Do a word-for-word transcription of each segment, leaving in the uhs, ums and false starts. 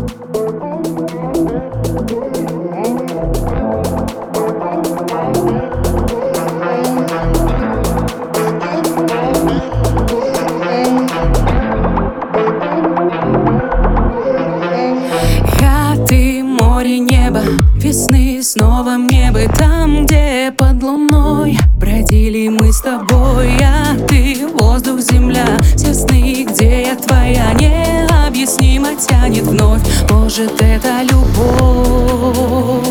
Небо, весны снова мне бы там, где под луной бродили мы с тобой. А ты, воздух, земля, все сны, где я твоя, необъяснимо тянет вновь. Может, это любовь?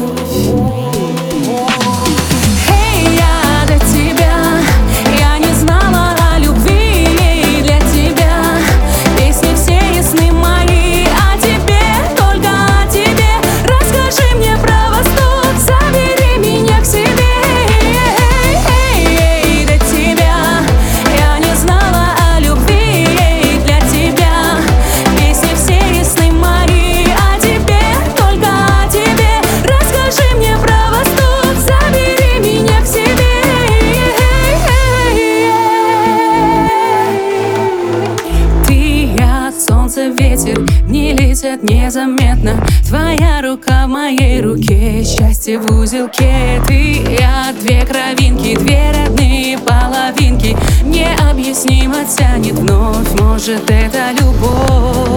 Ветер, дни летят незаметно. Твоя рука в моей руке, счастье в узелке. Ты, я, две кровинки, две родные половинки. Необъяснимо тянет вновь, может, это любовь?